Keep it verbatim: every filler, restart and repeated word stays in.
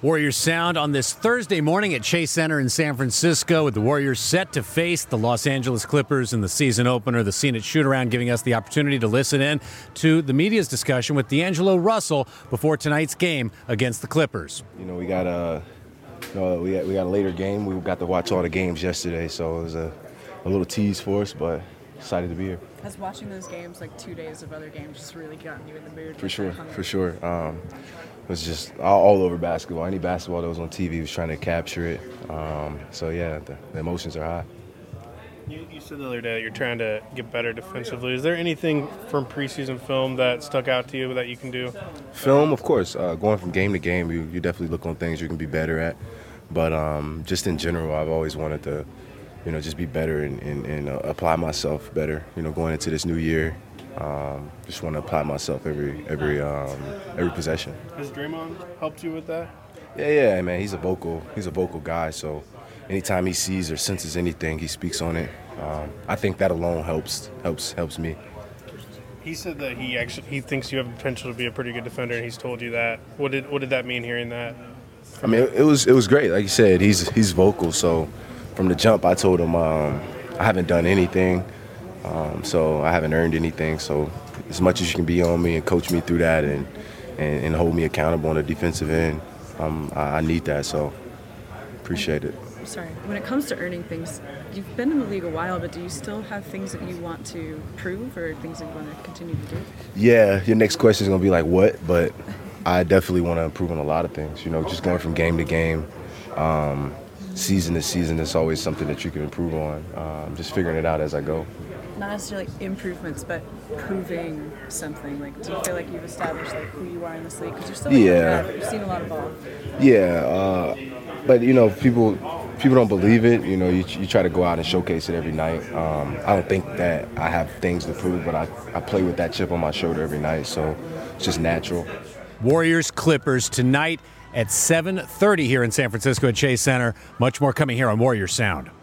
Warriors Sound on this Thursday morning at Chase Center in San Francisco, with the Warriors set to face the Los Angeles Clippers in the season opener. The Scene It shoot-around giving us the opportunity to listen in to the media's discussion with D'Angelo Russell before tonight's game against the Clippers. You know, we got a, you know, we got, we got a later game. We got to watch all the games yesterday, so it was a, a little tease for us, but excited to be here. Has watching those games, like two days of other games, just really gotten you in the mood? For sure, for sure. Um, it was just all, all over basketball. Any basketball that was on T V was trying to capture it. Um, so, yeah, the, the emotions are high. You, you said the other day that you're trying to get better defensively. Is there anything from preseason film that stuck out to you that you can do? Film, of course. Uh, going from game to game, you, you definitely look on things you can be better at. But um, just in general, I've always wanted to, you know, just be better and, and, and uh, apply myself better, you know, going into this new year. Um, just want to apply myself every every um, every possession. Has Draymond helped you with that? Yeah, yeah, man. He's a vocal he's a vocal guy, so anytime he sees or senses anything, he speaks on it. Um, I think that alone helps helps helps me. He said that he actually he thinks you have the potential to be a pretty good defender, and he's told you that. What did what did that mean, hearing that? I mean, it, it was it was great. Like you said, he's he's vocal. So from the jump, I told him um, I haven't done anything. Um, so I haven't earned anything. So as much as you can be on me and coach me through that and, and, and hold me accountable on the defensive end, um, I, I need that. So appreciate it. Sorry. When it comes to earning things, you've been in the league a while, but do you still have things that you want to prove or things that you want to continue to do? Yeah, your next question is going to be like, what? But I definitely want to improve on a lot of things. You know, just going from game to game, um, season to season, it's always something that you can improve on. Um, just figuring it out as I go. Not necessarily improvements, but proving something. Like, do you feel like you've established like who you are in this league? Because you're still like, yeah, but you've seen a lot of ball. Yeah, uh, but you know, people people don't believe it. You know, you, you try to go out and showcase it every night. Um, I don't think that I have things to prove, but I, I play with that chip on my shoulder every night, so it's just natural. Warriors Clippers tonight at seven thirty here in San Francisco at Chase Center. Much more coming here on Warriors Sound.